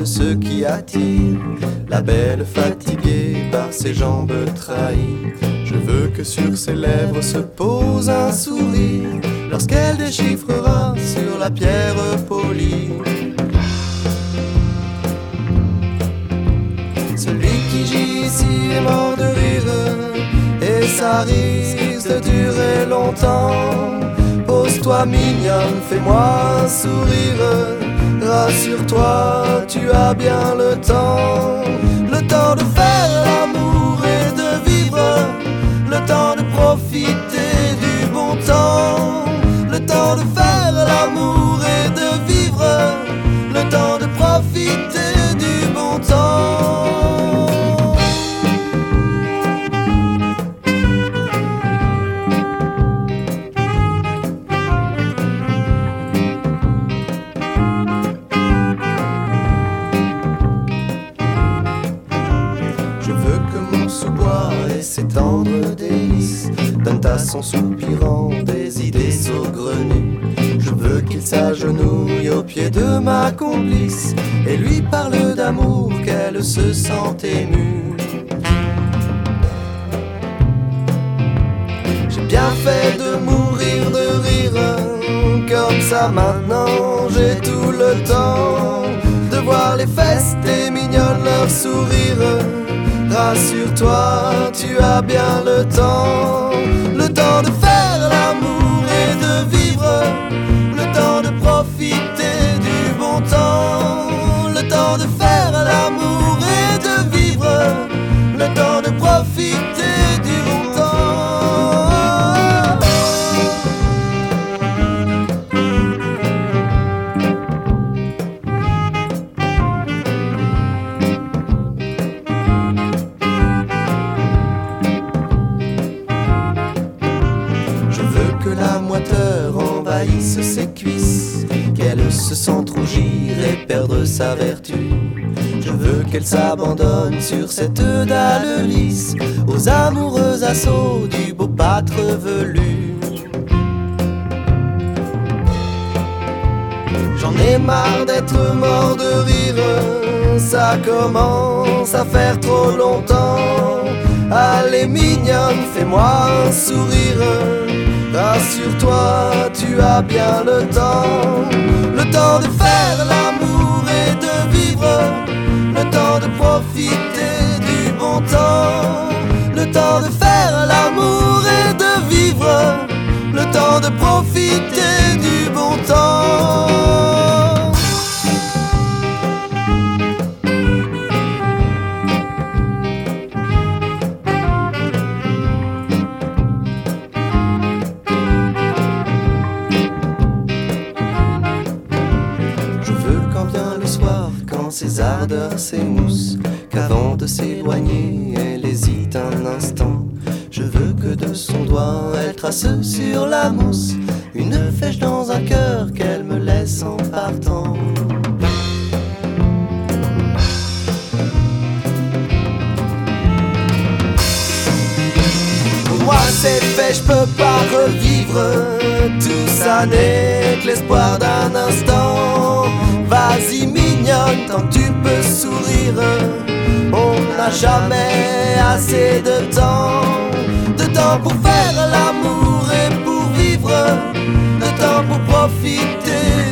de ce qui attire la belle fatiguée par ses jambes trahies. Je veux que sur ses lèvres se pose un sourire lorsqu'elle déchiffrera sur la pierre polie. Celui qui gît ici est mort de rire, et ça risque de durer longtemps. Pose-toi mignonne, fais-moi un sourire, rassure-toi, tu as bien le temps. Le temps de faire l'amour et de vivre, le temps de profiter du bon temps. Le temps de faire l'amour et de vivre, le temps de profiter du bon temps. Ses tendres délices donnent à son soupirant des idées saugrenues. Je veux qu'il s'agenouille aux pieds de ma complice et lui parle d'amour, qu'elle se sente émue. J'ai bien fait de mourir de rire, comme ça maintenant j'ai tout le temps de voir les fesses des mignonnes, leur sourire. Rassure-toi, tu as bien le temps de faire l'amour et de vivre, le temps de profiter du bon temps, le temps de faire l'amour et de vivre, le temps de profiter du bon temps. Envahisse ses cuisses, qu'elle se sente rougir et perdre sa vertu. Je veux qu'elle s'abandonne sur cette dalle lisse aux amoureux assauts du beau pâtre velu. J'en ai marre d'être mort de rire, ça commence à faire trop longtemps. Allez mignonne, fais-moi un sourire, rassure-toi, tu as bien le temps de faire l'amour et de vivre, le temps de profiter du bon temps, le temps de faire l'amour et de vivre, le temps de profiter du bon temps. Ses ardeurs s'émoussent, qu'avant de s'éloigner, elle hésite un instant. Je veux que de son doigt, elle trace sur la mousse une flèche dans un cœur qu'elle me laisse en partant. Pour moi c'est fait, je peux pas revivre, tout ça n'est que l'espoir d'un instant. Vas-y mignonne, tant que tu peux sourire, on n'a jamais assez de temps pour faire l'amour et pour vivre, de temps pour profiter